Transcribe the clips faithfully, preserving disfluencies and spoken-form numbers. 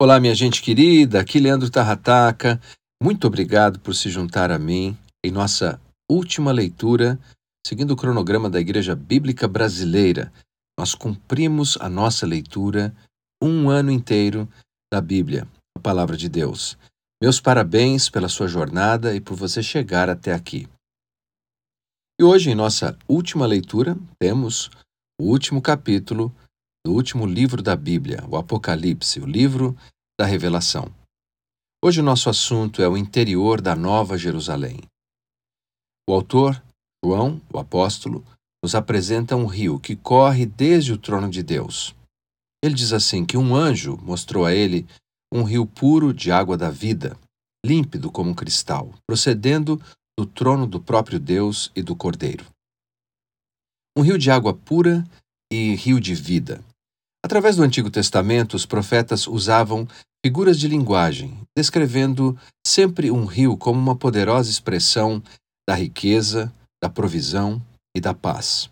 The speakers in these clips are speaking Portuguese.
Olá, minha gente querida, aqui Leandro Tarrataca. Muito obrigado por se juntar a mim em nossa última leitura, seguindo o cronograma da Igreja Bíblica Brasileira. Nós cumprimos a nossa leitura um ano inteiro da Bíblia, a Palavra de Deus. Meus parabéns pela sua jornada e por você chegar até aqui. E hoje, em nossa última leitura, temos o último capítulo do último livro da Bíblia, o Apocalipse, o livro da Revelação. Hoje o nosso assunto é o interior da Nova Jerusalém. O autor, João, o apóstolo, nos apresenta um rio que corre desde o trono de Deus. Ele diz assim que um anjo mostrou a ele um rio puro de água da vida, límpido como um cristal, procedendo do trono do próprio Deus e do Cordeiro. Um rio de água pura e rio de vida. Através do Antigo Testamento, os profetas usavam figuras de linguagem, descrevendo sempre um rio como uma poderosa expressão da riqueza, da provisão e da paz.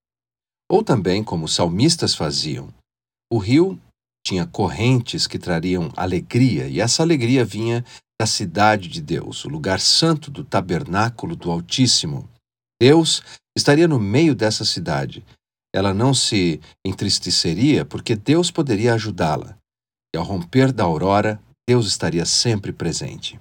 Ou também, como os salmistas faziam, o rio tinha correntes que trariam alegria, e essa alegria vinha da cidade de Deus, o lugar santo do tabernáculo do Altíssimo. Deus estaria no meio dessa cidade. Ela não se entristeceria porque Deus poderia ajudá-la. E ao romper da aurora, Deus estaria sempre presente.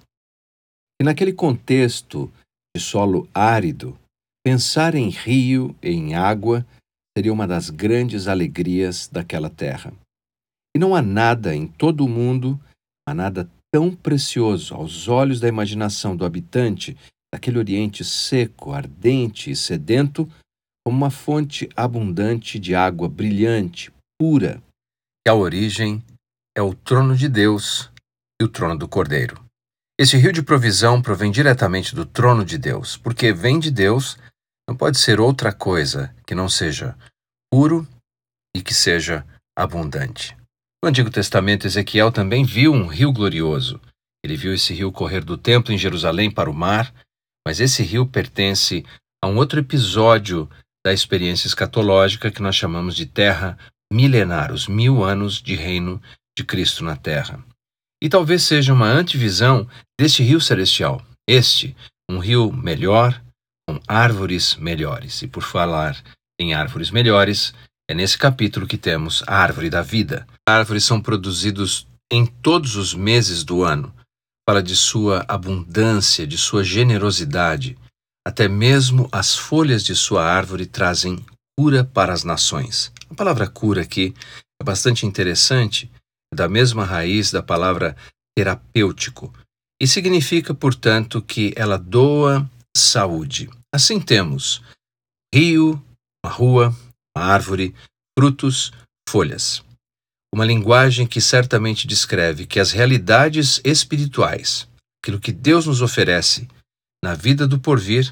E naquele contexto de solo árido, pensar em rio e em água seria uma das grandes alegrias daquela terra. E não há nada em todo o mundo, há nada tão precioso aos olhos da imaginação do habitante daquele Oriente seco, ardente e sedento, como uma fonte abundante de água brilhante, pura, que a origem é o trono de Deus e o trono do Cordeiro. Esse rio de provisão provém diretamente do trono de Deus, porque vem de Deus, não pode ser outra coisa que não seja puro e que seja abundante. No Antigo Testamento, Ezequiel também viu um rio glorioso. Ele viu esse rio correr do templo em Jerusalém para o mar, mas esse rio pertence a um outro episódio da experiência escatológica que nós chamamos de terra milenar, os mil anos de reino de Cristo na terra. E talvez seja uma antivisão deste rio celestial. Este, um rio melhor, com árvores melhores. E por falar em árvores melhores, é nesse capítulo que temos a árvore da vida. As árvores são produzidas em todos os meses do ano. Fala de sua abundância, de sua generosidade. Até mesmo as folhas de sua árvore trazem cura para as nações. A palavra cura aqui é bastante interessante, é da mesma raiz da palavra terapêutico, e significa, portanto, que ela doa saúde. Assim temos rio, uma rua, uma árvore, frutos, folhas. Uma linguagem que certamente descreve que as realidades espirituais, aquilo que Deus nos oferece na vida do porvir,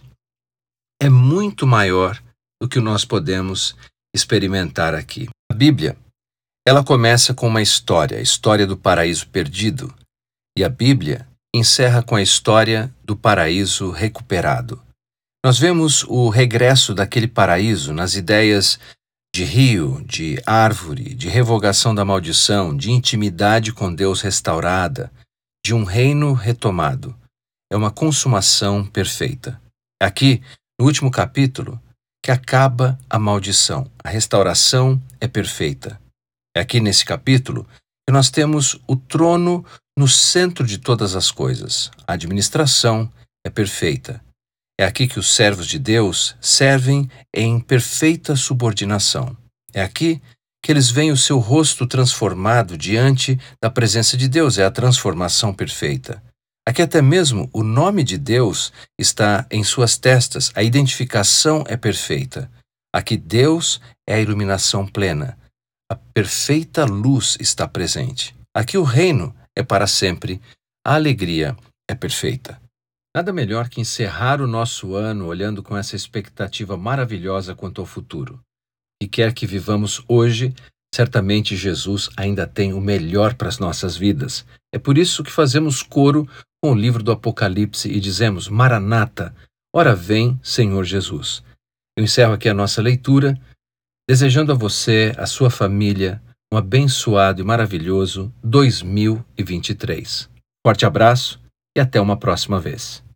é muito maior do que nós podemos experimentar aqui. A Bíblia, ela começa com uma história, a história do paraíso perdido, e a Bíblia encerra com a história do paraíso recuperado. Nós vemos o regresso daquele paraíso nas ideias de rio, de árvore, de revogação da maldição, de intimidade com Deus restaurada, de um reino retomado. É uma consumação perfeita. Aqui, no último capítulo, que acaba a maldição. A restauração é perfeita. É aqui nesse capítulo que nós temos o trono no centro de todas as coisas. A administração é perfeita. É aqui que os servos de Deus servem em perfeita subordinação. É aqui que eles veem o seu rosto transformado diante da presença de Deus. É a transformação perfeita. Aqui até mesmo o nome de Deus está em suas testas, a identificação é perfeita. Aqui Deus é a iluminação plena, a perfeita luz está presente. Aqui o reino é para sempre, a alegria é perfeita. Nada melhor que encerrar o nosso ano olhando com essa expectativa maravilhosa quanto ao futuro. E quer que vivamos hoje, certamente Jesus ainda tem o melhor para as nossas vidas. É por isso que fazemos coro com o livro do Apocalipse e dizemos: Maranata, ora vem, Senhor Jesus. Eu encerro aqui a nossa leitura, desejando a você, a sua família, um abençoado e maravilhoso dois mil e vinte e três. Forte abraço e até uma próxima vez.